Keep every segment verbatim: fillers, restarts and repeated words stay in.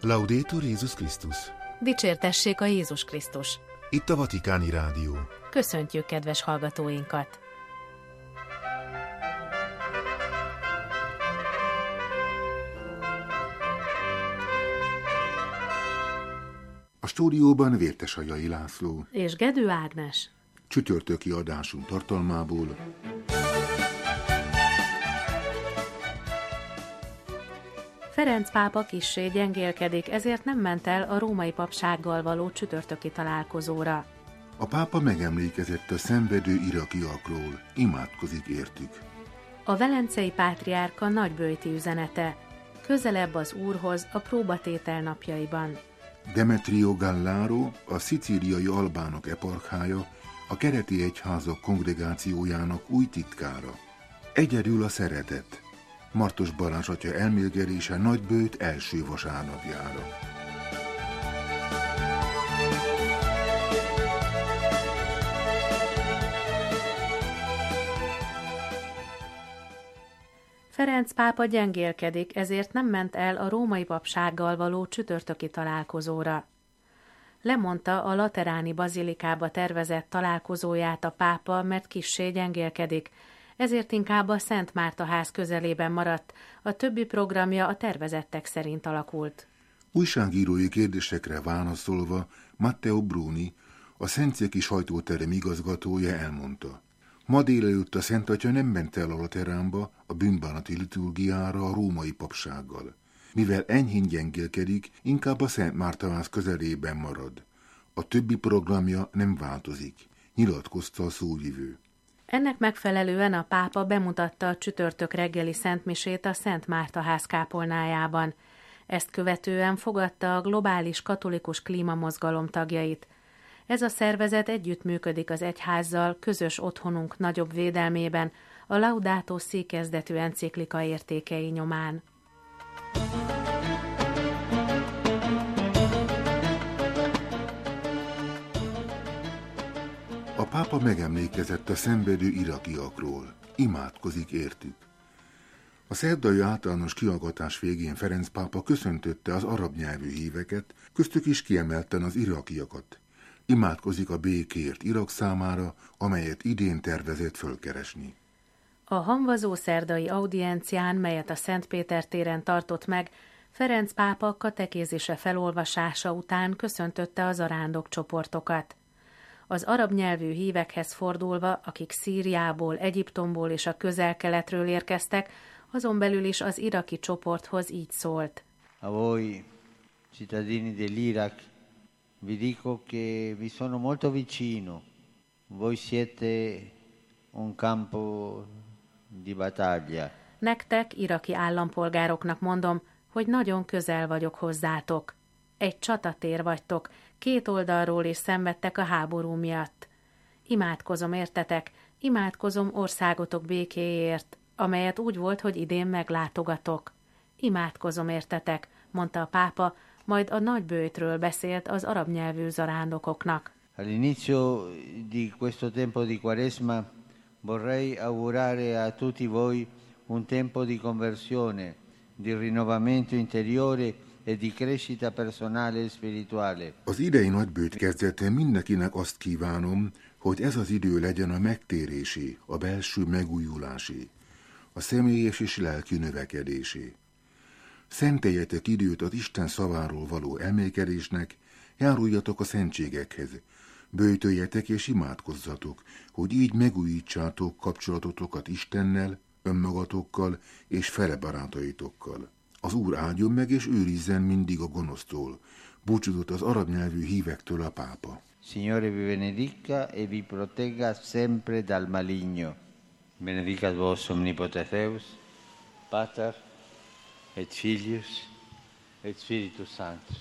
Laudetur Jézus Krisztus! Dicsértessék a Jézus Krisztus! Itt a Vatikáni Rádió. Köszöntjük kedves hallgatóinkat! A stúdióban Vértesajai László és Gedő Ágnes. Csütörtöki adásunk tartalmából: Ferenc pápa kissé gyengélkedik, ezért nem ment el a római papsággal való csütörtöki találkozóra. A pápa megemlékezett a szenvedő irakiakról, imádkozik értük. A velencei pátriárka nagyböjti üzenete: közelebb az Úrhoz a próbatétel napjaiban. Demetrio Gallaro, a szicíliai albánok eparchája, a kereti egyházak kongregációjának új titkára. Egyedül a szeretet. Martos Balázs atya elmélkedése Nagyböjt első vasárnapjára. Ferenc pápa gyengélkedik, ezért nem ment el a római papsággal való csütörtöki találkozóra. Lemondta a lateráni bazilikába tervezett találkozóját a pápa, mert kissé gyengélkedik, ezért inkább a Szent Márta ház közelében maradt, a többi programja a tervezettek szerint alakult. Újságírói kérdésekre válaszolva Matteo Bruni, a Szentszéki sajtóterem igazgatója elmondta: ma délelőtt a Szent Atya nem ment el a lateránba, a bűnbánati liturgiára a római papsággal. Mivel enyhén gyengélkedik, inkább a Szent Márta ház közelében marad. A többi programja nem változik, nyilatkozta a szóvivő. Ennek megfelelően a pápa bemutatta a csütörtök reggeli szentmisét a Szent Márta ház kápolnájában. Ezt követően fogadta a globális katolikus klímamozgalom tagjait. Ez a szervezet együttműködik az egyházzal közös otthonunk nagyobb védelmében, a Laudato Si kezdetű enciklika értékei nyomán. A pápa megemlékezett a szenvedő irakiakról, imádkozik értük. A szerdai általános kihallgatás végén Ferenc pápa köszöntötte az arab nyelvű híveket, köztük is kiemelten az irakiakat. Imádkozik a békért Irak számára, amelyet idén tervezett fölkeresni. A hamvazó szerdai audiencián, melyet a Szent Péter téren tartott meg, Ferenc pápa katekézise felolvasása után köszöntötte az arándok csoportokat. Az arab nyelvű hívekhez fordulva, akik Szíriából, Egyiptomból és a Közel-Keletről érkeztek, azon belül is az iraki csoporthoz így szólt: A voi, cittadini dell'Iraq, vi dico che vi sono molto vicino. Voi siete un campo di battaglia. Nektek, iraki állampolgároknak mondom, hogy nagyon közel vagyok hozzátok. Egy csatatér vagytok, két oldalról is szenvedtek a háború miatt. Imádkozom értetek, imádkozom országotok békéért, amelyet úgy volt, hogy idén meglátogatok. Imádkozom értetek, mondta a pápa, majd a Nagyböjtről beszélt az arab nyelvű zarándokoknak. All'inizio di questo tempo di Quaresma vorrei augurare a tutti voi un tempo di conversione, di rinnovamento interiore e di crescita personale e spirituale. Az idei Nagyböjt kezdetén mindenkinek azt kívánom, hogy ez az idő legyen a megtérésé, a belső megújulásé, a személyes és lelki növekedésé. Szenteljetek időt az Isten szaváról való elmélkedésnek, járuljatok a szentségekhez, böjtöljetek és imádkozzatok, hogy így megújítsátok kapcsolatotokat Istennel, önmagatokkal és fele barátaitokkal. Az Úr áldjon meg és őrizzen mindig a gonosztól, búcsúzott az arab nyelvű hívektől a pápa. Signore vi benedica e vi protegga sempre dal maligno. Benedicat vos omnipotens Deus, Pater et Filius et Spiritus Sanctus.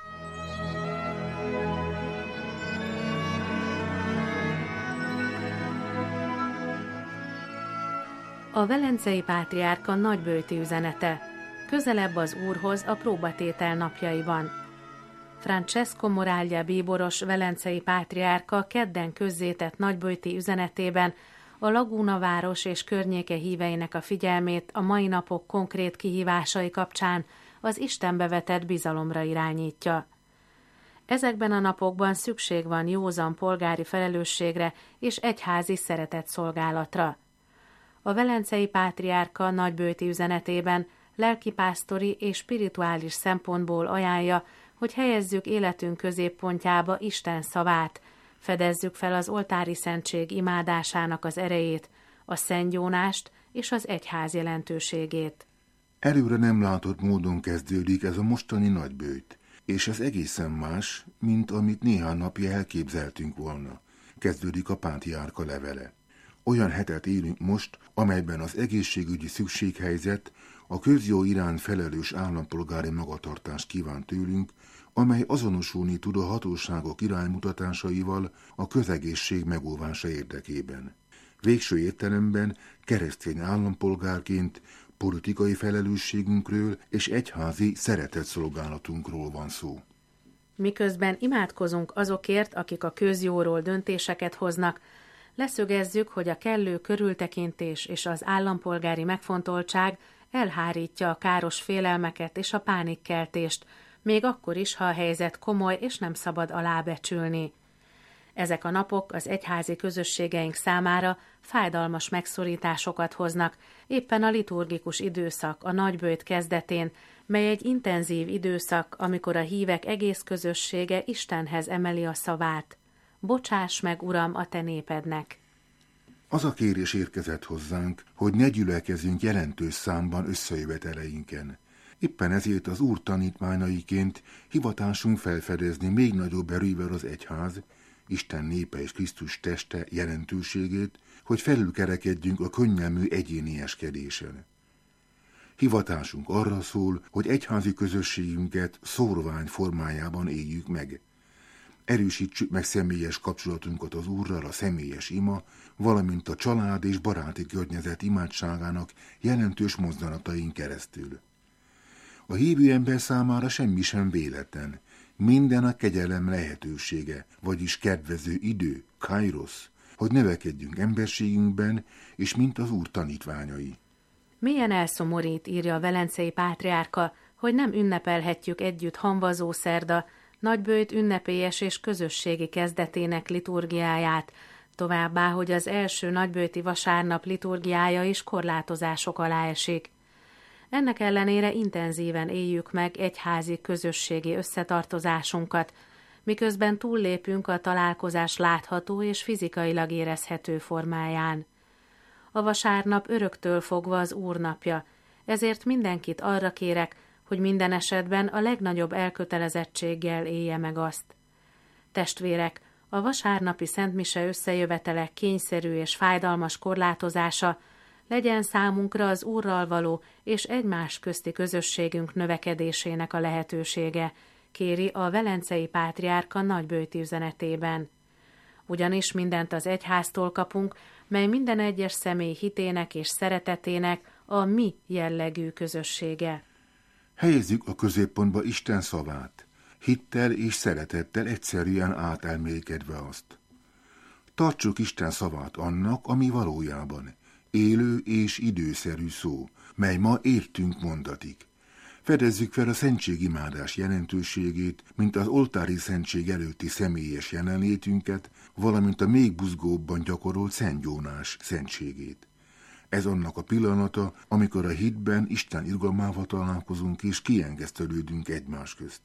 A velencei pátriárka nagyböjti üzenete: közelebb az Úrhoz a próbatétel napjaiban. Francesco Moraglia bíboros velencei pátriárka kedden közzétett nagyböjti üzenetében a Laguna város és környéke híveinek a figyelmét a mai napok konkrét kihívásai kapcsán az Istenbe vetett bizalomra irányítja. Ezekben a napokban szükség van józan polgári felelősségre és egyházi szeretetszolgálatra. A velencei pátriárka nagybőti üzenetében lelkipásztori és spirituális szempontból ajánlja, hogy helyezzük életünk középpontjába Isten szavát, fedezzük fel az oltári szentség imádásának az erejét, a szentgyónást és az egyház jelentőségét. Előre nem látott módon kezdődik ez a mostani nagybőjt, és ez egészen más, mint amit néhány napja elképzeltünk volna. Kezdődik a pátriárka levele. Olyan hetet élünk most, amelyben az egészségügyi szükséghelyzet a közjó iránt felelős állampolgári magatartást kíván tőlünk, amely azonosulni tud a hatóságok iránymutatásaival a közegészség megóvása érdekében. Végső értelemben keresztény állampolgárként politikai felelősségünkről és egyházi szeretetszolgálatunkról van szó. Miközben imádkozunk azokért, akik a közjóról döntéseket hoznak, leszögezzük, hogy a kellő körültekintés és az állampolgári megfontoltság elhárítja a káros félelmeket és a pánikkeltést, még akkor is, ha a helyzet komoly és nem szabad alábecsülni. Ezek a napok az egyházi közösségeink számára fájdalmas megszorításokat hoznak, éppen a liturgikus időszak a nagybőjt kezdetén, mely egy intenzív időszak, amikor a hívek egész közössége Istenhez emeli a szavát. Bocsáss meg, Uram, a te népednek! Az a kérés érkezett hozzánk, hogy ne gyülekezünk jelentős számban összejöveteleinken. Éppen ezért az Úr tanítványaiként hivatásunk felfedezni még nagyobb erővel az egyház, Isten népe és Krisztus teste jelentőségét, hogy felülkerekedjünk a könnyelmű egyénieskedésen. Hivatásunk arra szól, hogy egyházi közösségünket szórvány formájában éljük meg. Erősítsük meg személyes kapcsolatunkat az Úrral a személyes ima, valamint a család és baráti környezet imádságának jelentős mozdulatain keresztül. A hívő ember számára semmi sem véletlen, minden a kegyelem lehetősége, vagyis kedvező idő, kairosz, hogy növekedjünk emberségünkben, és mint az Úr tanítványai. Milyen elszomorít, írja a velencei pátriárka, hogy nem ünnepelhetjük együtt hamvazó szerda, nagybőjt ünnepélyes és közösségi kezdetének liturgiáját, továbbá, hogy az első nagybőjti vasárnap liturgiája is korlátozások alá esik. Ennek ellenére intenzíven éljük meg egyházi közösségi összetartozásunkat, miközben túllépünk a találkozás látható és fizikailag érezhető formáján. A vasárnap öröktől fogva az Úr napja, ezért mindenkit arra kérek, hogy minden esetben a legnagyobb elkötelezettséggel élje meg azt. Testvérek, a vasárnapi szentmise összejövetelek kényszerű és fájdalmas korlátozása legyen számunkra az Úrral való és egymás közti közösségünk növekedésének a lehetősége, kéri a velencei pátriárka nagybőjti üzenetében. Ugyanis mindent az egyháztól kapunk, mely minden egyes személy hitének és szeretetének a mi jellegű közössége. Helyezzük a középpontba Isten szavát, hittel és szeretettel egyszerűen átelmélkedve azt. Tartsuk Isten szavát annak, ami valójában élő és időszerű szó, mely ma értünk mondatik. Fedezzük fel a szentségimádás jelentőségét, mint az oltári szentség előtti személyes jelenlétünket, valamint a még buzgóbban gyakorolt szentgyónás szentségét. Ez annak a pillanata, amikor a hitben Isten irgalmával találkozunk és kiengesztelődünk egymás közt.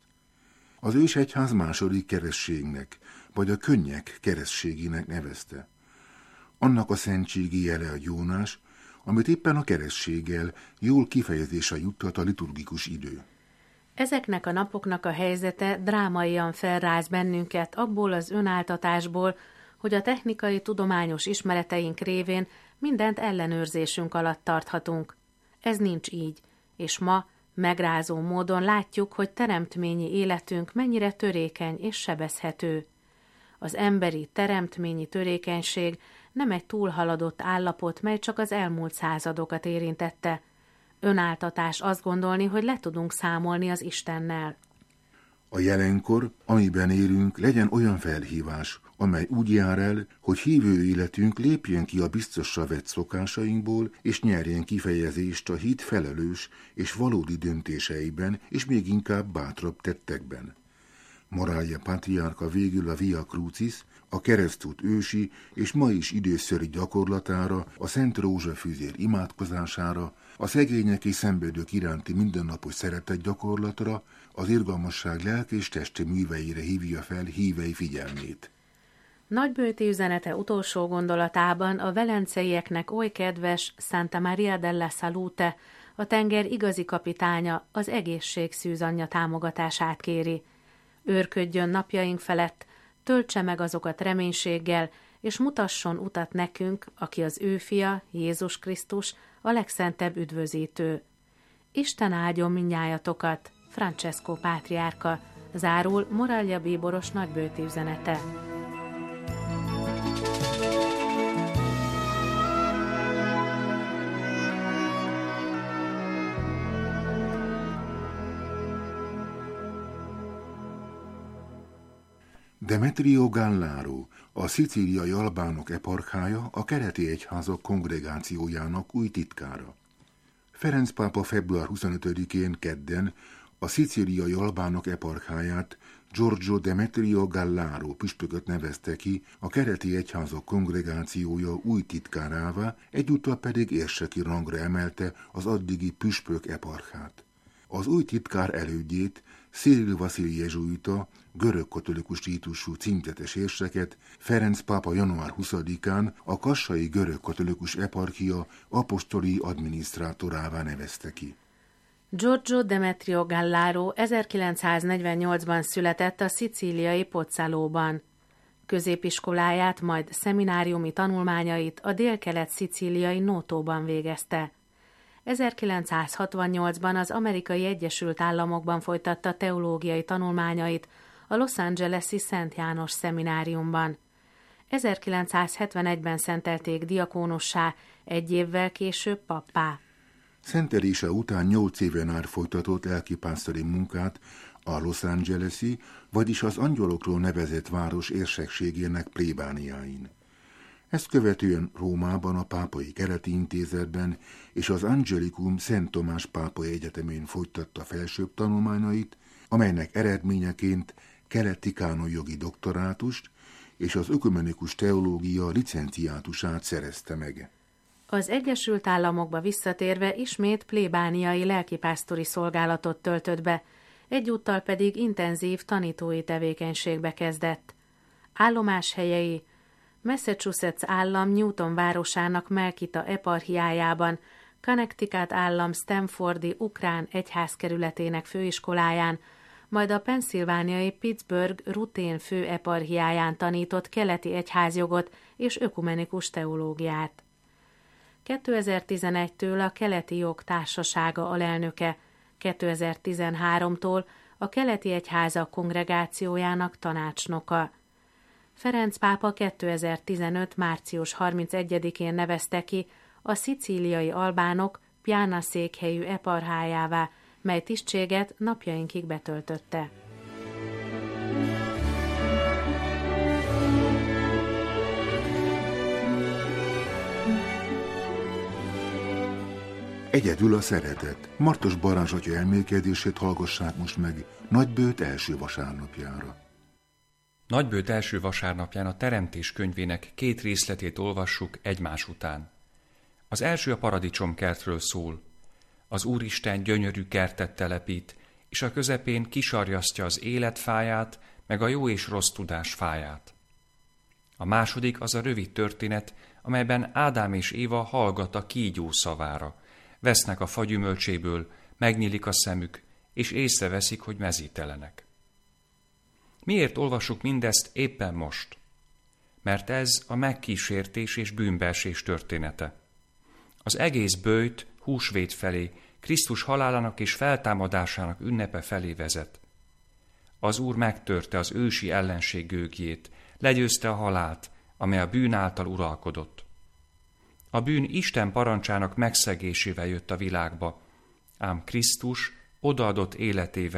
Az ősegyház második kerességnek, vagy a könnyek kerességének nevezte. Annak a szentségi jele a gyónás, amit éppen a kerességgel jól kifejezésre juttat a liturgikus idő. Ezeknek a napoknak a helyzete drámaian felráz bennünket abból az önáltatásból, hogy a technikai tudományos ismereteink révén mindent ellenőrzésünk alatt tarthatunk. Ez nincs így, és ma megrázó módon látjuk, hogy teremtményi életünk mennyire törékeny és sebezhető. Az emberi teremtményi törékenység nem egy túlhaladott állapot, mely csak az elmúlt századokat érintette. Önáltatás azt gondolni, hogy le tudunk számolni az Istennel. A jelenkor, amiben élünk, legyen olyan felhívás, amely úgy jár el, hogy hívő életünk lépjen ki a biztosra vett szokásainkból, és nyerjen kifejezést a hit felelős és valódi döntéseiben, és még inkább bátrabb tettekben. Morália Patriárka végül a Via Crucis, a keresztút ősi és ma is időszöri gyakorlatára, a Szent Rózsafűzér imádkozására, a szegények és szenvedők iránti mindennapos szeretet gyakorlatra, az irgalmasság lelki és testi műveire hívja fel hívei figyelmét. Nagybőti üzenete utolsó gondolatában a velenceieknek oly kedves Santa Maria della Salute, a tenger igazi kapitánya, az egészség szűzanyja támogatását kéri. Őrködjön napjaink felett, töltse meg azokat reménységgel, és mutasson utat nekünk, aki az ő fia, Jézus Krisztus, a legszentebb üdvözítő. Isten áldjon mindnyájatokat, Francesco pátriárka, zárul Morália bíboros nagybőti üzenete. Demetrio Gallaro, a szicíliai albánok eparchája, a keleti egyházak kongregációjának új titkára. Ferenc pápa február huszonötödikén kedden a szicíliai albánok eparcháját Giorgio Demetrio Gallaro püspököt nevezte ki a keleti egyházak kongregációja új titkárává, egyúttal pedig érseki rangra emelte az addigi püspök eparchát. Az új titkár elődjét, Cyril Vasili jezsuita, görög-katolikus rítusú címzetes érseket Ferenc pápa január huszadikán a kassai görög-katolikus eparchia apostoli adminisztrátorává nevezte ki. Giorgio Demetrio Gallaro ezerkilencszáznegyvennyolcban született a szicíliai Pozzalóban. Középiskoláját, majd szemináriumi tanulmányait a délkelet-szicíliai Notóban végezte. ezerkilencszázhatvannyolcban az Amerikai Egyesült Államokban folytatta teológiai tanulmányait a Los Angeles-i Szent János szemináriumban. ezerkilencszázhetvenegyben szentelték diakónussá, egy évvel később pappá. Szentelése után nyolc éven át folytatott lelkipásztori munkát a Los Angeles-i, vagyis az angyalokról nevezett város érsekségének plébániáin. Ezt követően Rómában a Pápai Keleti Intézetben és az Angelicum Szent Tomás Pápai Egyetemén folytatta felsőbb tanulmányait, amelynek eredményeként keleti kánonjogi doktorátust és az ökumenikus teológia licenciátusát szerezte meg. Az Egyesült Államokba visszatérve ismét plébániai lelkipásztori szolgálatot töltött be, egyúttal pedig intenzív tanítói tevékenységbe kezdett. Állomáshelyei Massachusetts állam Newton városának Melkita eparchiájában, Connecticut állam Stanfordi ukrán egyházkerületének főiskoláján, majd a pennsylvániai Pittsburgh Rutén főeparchiáján tanított keleti egyházjogot és ökumenikus teológiát. kétezer-tizenegytől a Keleti Jog Társasága alelnöke, kétezer-tizenháromtól a Keleti Egyházak kongregációjának tanácsnoka. Ferenc pápa kétezer-tizenöt. március harmincegyedikén nevezte ki a szicíliai albánok Piana székhelyű eparchájává, mely tisztséget napjainkig betöltötte. Egyedül a szeretet. Martos Balázs atya elmélkedését hallgassák most meg Nagybőt első vasárnapjára. Nagybőt első vasárnapján a Teremtés könyvének két részletét olvassuk egymás után. Az első a paradicsomkertről szól. Az Úristen gyönyörű kertet telepít, és a közepén kisarjasztja az élet fáját, meg a jó és rossz tudás fáját. A második az a rövid történet, amelyben Ádám és Éva hallgat a kígyó szavára. Vesznek a fagyümölcséből, megnyílik a szemük, és észreveszik, hogy mezítelenek. Miért olvassuk mindezt éppen most? Mert ez a megkísértés és bűnbeesés története. Az egész böjt húsvét felé, Krisztus halálának és feltámadásának ünnepe felé vezet. Az Úr megtörte az ősi ellenség gőgjét, legyőzte a halált, amely a bűn által uralkodott. A bűn Isten parancsának megszegésével jött a világba, ám Krisztus odaadott életével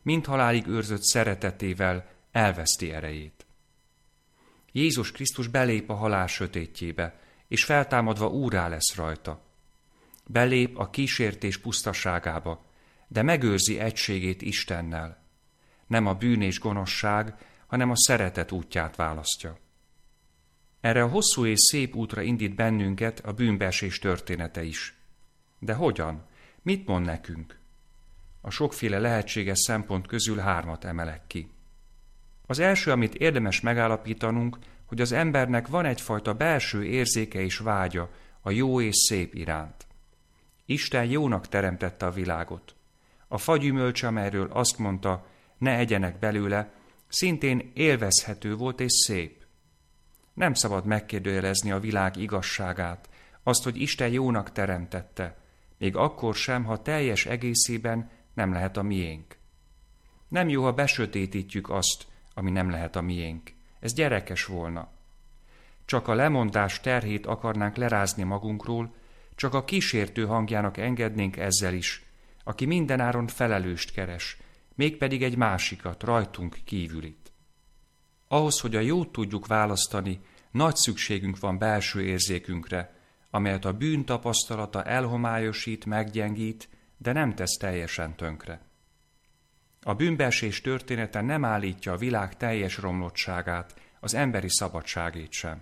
mind halálig őrzött szeretetével elveszti erejét. Jézus Krisztus belép a halál sötétjébe, és feltámadva úrrá lesz rajta. Belép a kísértés pusztaságába, de megőrzi egységét Istennel. Nem a bűn és gonoszság, hanem a szeretet útját választja. Erre a hosszú és szép útra indít bennünket a bűnbeesés története is. De hogyan? Mit mond nekünk? A sokféle lehetséges szempont közül hármat emelek ki. Az első, amit érdemes megállapítanunk, hogy az embernek van egyfajta belső érzéke és vágya a jó és szép iránt. Isten jónak teremtette a világot. A fagyümölcs, amelyről azt mondta, ne egyenek belőle, szintén élvezhető volt és szép. Nem szabad megkérdőjelezni a világ igazságát, azt, hogy Isten jónak teremtette, még akkor sem, ha teljes egészében nem lehet a miénk. Nem jó, ha besötétítjük azt, ami nem lehet a miénk. Ez gyerekes volna. Csak a lemondás terhét akarnánk lerázni magunkról, csak a kísértő hangjának engednénk ezzel is, aki mindenáron felelőst keres, mégpedig egy másikat rajtunk kívülit. Ahhoz, hogy a jót tudjuk választani, nagy szükségünk van belső érzékünkre, amelyet a bűn tapasztalata elhomályosít, meggyengít, de nem tesz teljesen tönkre. A bűnbeesés története nem állítja a világ teljes romlottságát, az emberi szabadságét sem.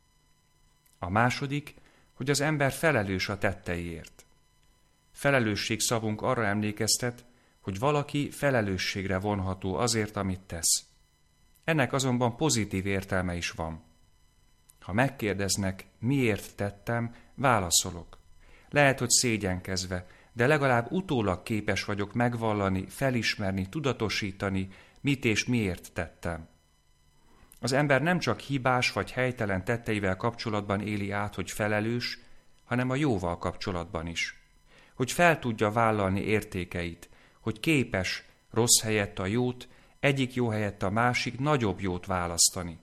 A második, hogy az ember felelős a tetteiért. Felelősség szavunk arra emlékeztet, hogy valaki felelősségre vonható azért, amit tesz. Ennek azonban pozitív értelme is van. Ha megkérdeznek, miért tettem, válaszolok. Lehet, hogy szégyenkezve, de legalább utólag képes vagyok megvallani, felismerni, tudatosítani, mit és miért tettem. Az ember nem csak hibás vagy helytelen tetteivel kapcsolatban éli át, hogy felelős, hanem a jóval kapcsolatban is. Hogy fel tudja vállalni értékeit, hogy képes rossz helyett a jót, egyik jó helyett a másik nagyobb jót választani.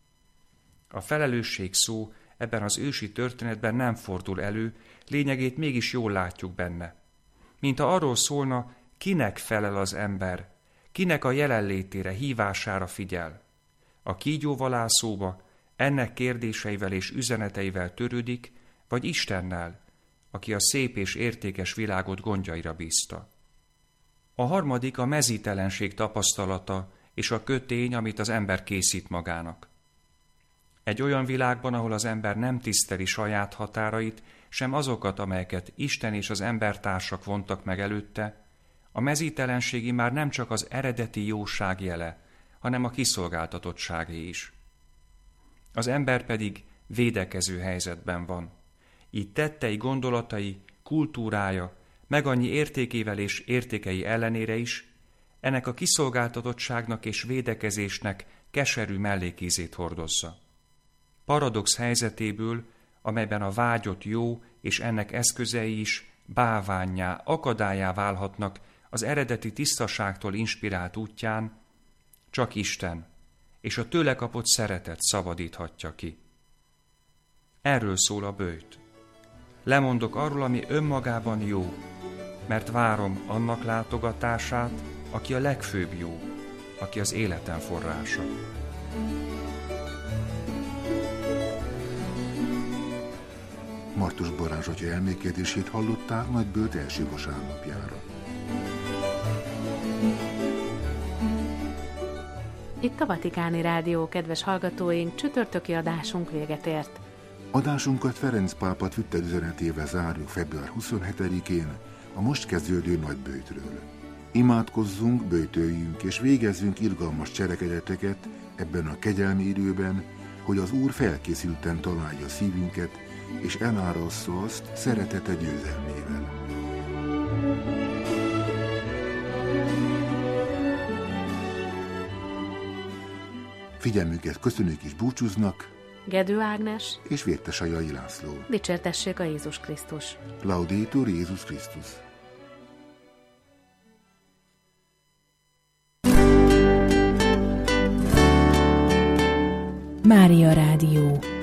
A felelősség szó ebben az ősi történetben nem fordul elő, lényegét mégis jól látjuk benne. Mintha arról szólna, kinek felel az ember, kinek a jelenlétére, hívására figyel. A kígyóvalászóba ennek kérdéseivel és üzeneteivel törődik, vagy Istennel, aki a szép és értékes világot gondjaira bízta. A harmadik a mezítelenség tapasztalata és a kötény, amit az ember készít magának. Egy olyan világban, ahol az ember nem tiszteli saját határait, sem azokat, amelyeket Isten és az embertársak vontak meg előtte, a mezítelenségi már nem csak az eredeti jóság jele, hanem a kiszolgáltatottságé is. Az ember pedig védekező helyzetben van. Így tettei, gondolatai, kultúrája, meg annyi értékével és értékei ellenére is, ennek a kiszolgáltatottságnak és védekezésnek keserű mellékízét hordozza. Paradox helyzetéből, amelyben a vágyott jó és ennek eszközei is bávánnyá, akadályá válhatnak az eredeti tisztaságtól inspirált útján, csak Isten és a tőle kapott szeretet szabadíthatja ki. Erről szól a böjt. Lemondok arról, ami önmagában jó, mert várom annak látogatását, aki a legfőbb jó, aki az életem forrása. Martus Balázs atya elmékedését hallották Nagybölt első vasárnapjára. Itt a Vatikáni Rádió, kedves hallgatóink, csütörtöki adásunk véget ért. Adásunkat Ferenc pápa Twitter üzenetével zárjuk február huszonhetedikén a most kezdődő nagyböjtről. Imádkozzunk, böjtöljünk és végezzünk irgalmas cselekedeteket ebben a kegyelmi időben, hogy az Úr felkészülten találja szívünket, és elárassza azt szeretete győzelmével. Figyelmüket köszönjük és búcsúznak Gedő Ágnes és Vértesajai László. Dicsértessék a Jézus Krisztus. Laudetur Jézus Krisztus. Mária Rádió.